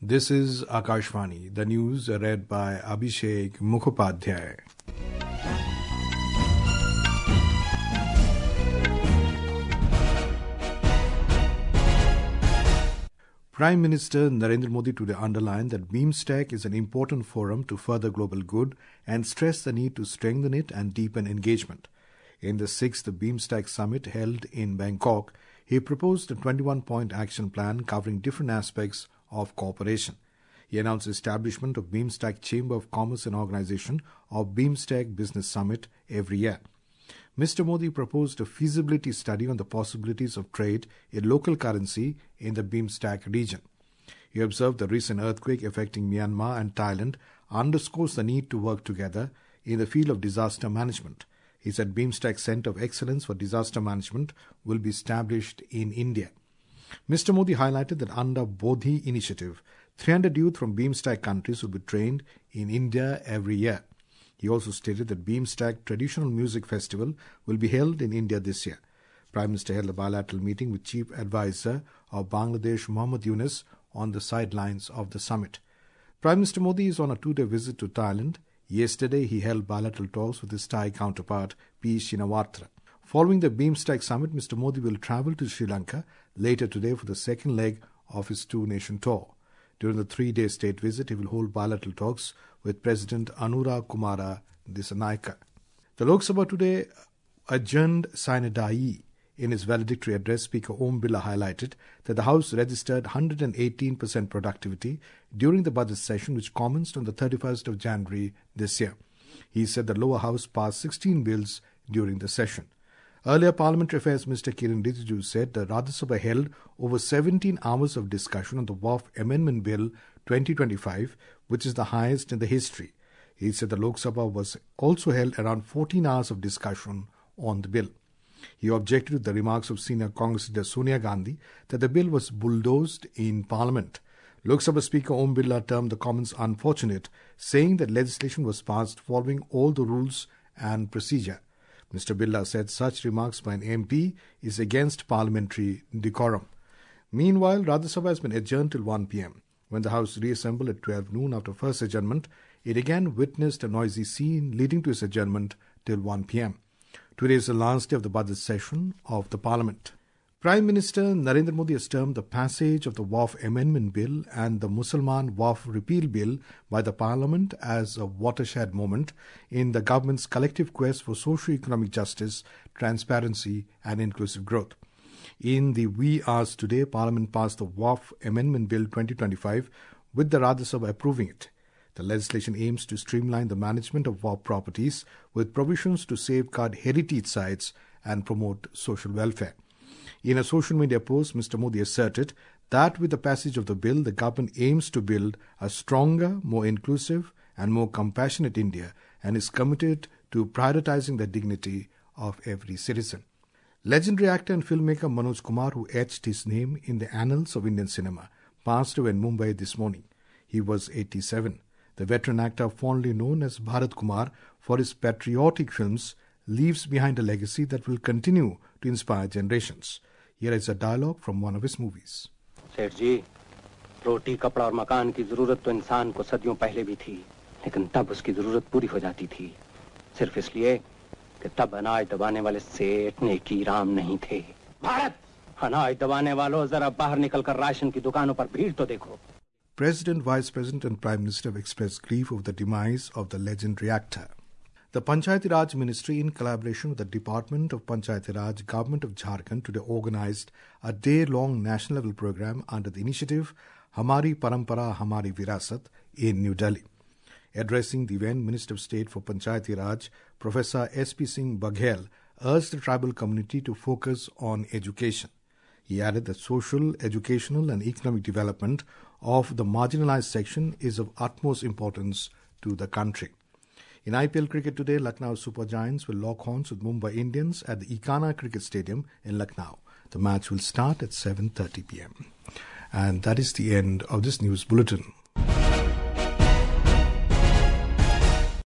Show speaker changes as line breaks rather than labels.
This is Akashvani. The news read by Abhishek Mukhopadhyay. Prime Minister Narendra Modi today underlined that BIMSTEC is an important forum to further global good and stressed the need to strengthen it and deepen engagement. In the 6th BIMSTEC summit held in Bangkok, he proposed a 21-point action plan covering different aspects of cooperation. He announced the establishment of BIMSTEC Chamber of Commerce and organization of BIMSTEC Business Summit every year. Mr. Modi proposed a feasibility study on the possibilities of trade in local currency in the BIMSTEC region. He observed the recent earthquake affecting Myanmar and Thailand underscores the need to work together in the field of disaster management. He said BIMSTEC Center of Excellence for Disaster Management will be established in India. Mr. Modi highlighted that under Bodhi initiative, 300 youth from BIMSTEC countries will be trained in India every year. He also stated that BIMSTEC Traditional Music Festival will be held in India this year. Prime Minister held a bilateral meeting with Chief Advisor of Bangladesh, Mohammad Yunus, on the sidelines of the summit. Prime Minister Modi is on a 2-day visit to Thailand. Yesterday, he held bilateral talks with his Thai counterpart, P. Shinawatra. Following the BIMSTEC summit, Mr. Modi will travel to Sri Lanka later today for the second leg of his two-nation tour. During the 3-day state visit, he will hold bilateral talks with President Anura Kumara Dissanayake. The Lok Sabha today adjourned sine die. In his valedictory address, Speaker Om Birla highlighted that the House registered 118% productivity during the budget session, which commenced on the 31st of January this year. He said the lower house passed 16 bills during the session. Earlier, Parliamentary Affairs Minister Kiren Rijiju said the Rajya Sabha held over 17 hours of discussion on the WAF Amendment Bill 2025, which is the highest in the history. He said the Lok Sabha was also held around 14 hours of discussion on the bill. He objected to the remarks of senior Congress leader Sonia Gandhi that the bill was bulldozed in Parliament. Lok Sabha Speaker Om Birla termed the comments unfortunate, saying that legislation was passed following all the rules and procedure. Mr. Birla said such remarks by an MP is against parliamentary decorum. Meanwhile, Rajya Sabha has been adjourned till 1 p.m. When the House reassembled at 12 noon after first adjournment, it again witnessed a noisy scene leading to its adjournment till 1 p.m. Today is the last day of the budget session of the Parliament. Prime Minister Narendra Modi has termed the passage of the WAF Amendment Bill and the Mussalman WAF Repeal Bill by the Parliament as a watershed moment in the government's collective quest for socio-economic justice, transparency and inclusive growth. In the wee hours today, Parliament passed the WAF Amendment Bill 2025 with the Rajya Sabha approving it. The legislation aims to streamline the management of WAF properties with provisions to safeguard heritage sites and promote social welfare. In a social media post, Mr. Modi asserted that with the passage of the bill, the government aims to build a stronger, more inclusive and more compassionate India and is committed to prioritizing the dignity of every citizen. Legendary actor and filmmaker Manoj Kumar, who etched his name in the annals of Indian cinema, passed away in Mumbai this morning. He was 87. The veteran actor, fondly known as Bharat Kumar for his patriotic films, leaves behind a legacy that will continue to inspire generations. Here is a dialogue from one of his movies.
सेठ जी, रोटी, कपड़ा और मकान की जरूरत तो इंसान को सदियों पहले भी थी, लेकिन तब उसकी जरूरत पूरी हो जाती थी, सिर्फ इसलिए कि तब अनाज दबाने वाले सेठ नेकी राम नहीं थे। भारत, अनाज दबाने वालों, जरा बाहर निकलकर राशन की दुकानों पर भीड़ तो देखो।
President, Vice President and Prime Minister have expressed grief over the demise of the legendary actor. The Panchayati Raj Ministry, in collaboration with the Department of Panchayati Raj, Government of Jharkhand, today organized a day-long national-level program under the initiative Hamari Parampara Hamari Virasat in New Delhi. Addressing the event, Minister of State for Panchayati Raj, Professor S.P. Singh Baghel, urged the tribal community to focus on education. He added that social, educational and economic development of the marginalized section is of utmost importance to the country. In IPL cricket today, Lucknow Super Giants will lock horns with Mumbai Indians at the Ikana Cricket Stadium in Lucknow. The match will start at 7:30 p.m. And that is the end of this news bulletin.